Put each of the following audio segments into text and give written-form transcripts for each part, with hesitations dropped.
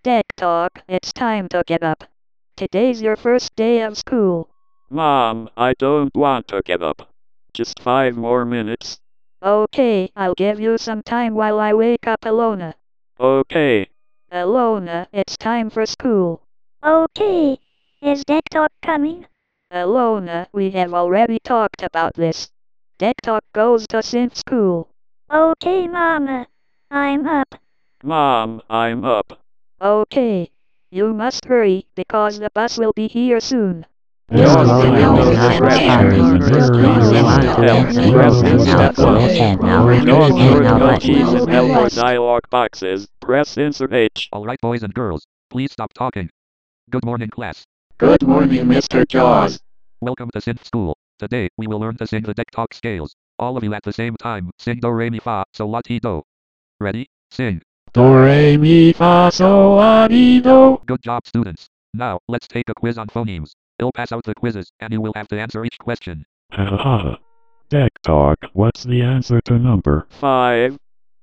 Deck Talk, it's time to get up. Today's your first day of school. Mom, I don't want to get up. Just 5 more minutes. Okay, I'll give you some time while I wake up Alona. Okay. Alona, it's time for school. Okay. Is Deck Talk coming? Alona, we have already talked about this. Deck Talk goes to synth school. Okay, Mama. I'm up. Mom, I'm up. Okay. You must hurry because the bus will be here soon. This Dog program video is knows not scratchers. necessary. This program is Want not help? to Press zero in and step out, one. look and now, Dog in and out shortcut keys button. and helper dialog boxes. Press insert H. Alright boys and girls, please stop talking. Good morning class. Good morning, Mr. Jaws. Welcome to Synth School. Today, we will learn to sing the Deck Talk scales. All of you at the same time, sing do re mi fa so la ti do. Ready? Sing. Do re mi fa so la ti do. Good job students. Now, let's take a quiz on phonemes. I'll pass out the quizzes, and you will have to answer each question. Ha. Deck Talk, what's the answer to number? 5.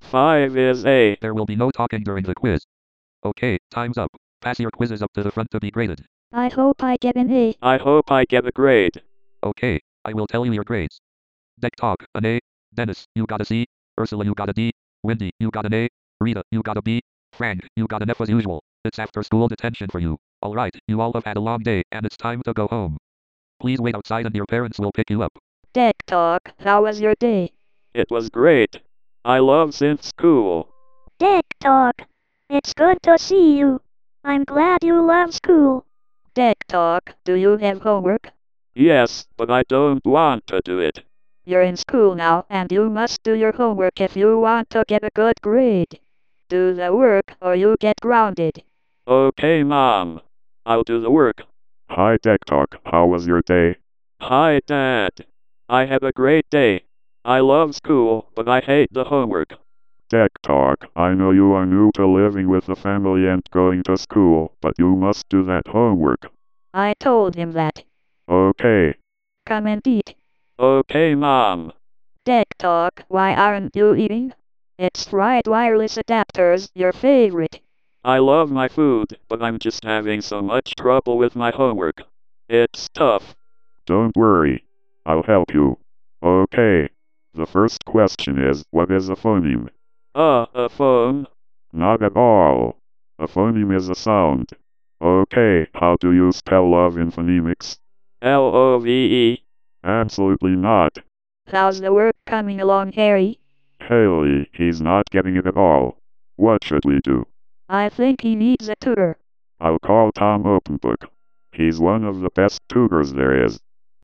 5 is A. There will be no talking during the quiz. Okay, time's up. Pass your quizzes up to the front to be graded. I hope I get an A. I hope I get a grade. Okay, I will tell you your grades. Deck Talk, an A. Dennis, you got a C. Ursula, you got a D. Wendy, you got an A. Rita, you got a B. Frank, you got an F as usual. It's after school detention for you. Alright, you all have had a long day, and it's time to go home. Please wait outside and your parents will pick you up. Deck Talk, how was your day? It was great. I love synth school. Deck Talk. It's good to see you. I'm glad you love school. Deck Talk, do you have homework? Yes, but I don't want to do it. You're in school now, and you must do your homework if you want to get a good grade. Do the work, or you get grounded. Okay, Mom. I'll do the work. Hi Deck Talk, how was your day? Hi, Dad. I had a great day. I love school, but I hate the homework. Deck Talk, I know you are new to living with the family and going to school, but you must do that homework. I told him that. Okay. Come and eat. Okay, Mom. Deck Talk, why aren't you eating? It's fried wireless adapters, your favorite. I love my food, but I'm just having so much trouble with my homework. It's tough. Don't worry. I'll help you. Okay. The first question is, what is a phoneme? A phone. Not at all. A phoneme is a sound. Okay, how do you spell love in phonemics? Love. Absolutely not. How's the work coming along, Harry? Haley, he's not getting it at all. What should we do? I think he needs a tutor. I'll call Tom Openbook. He's one of the best tutors there is.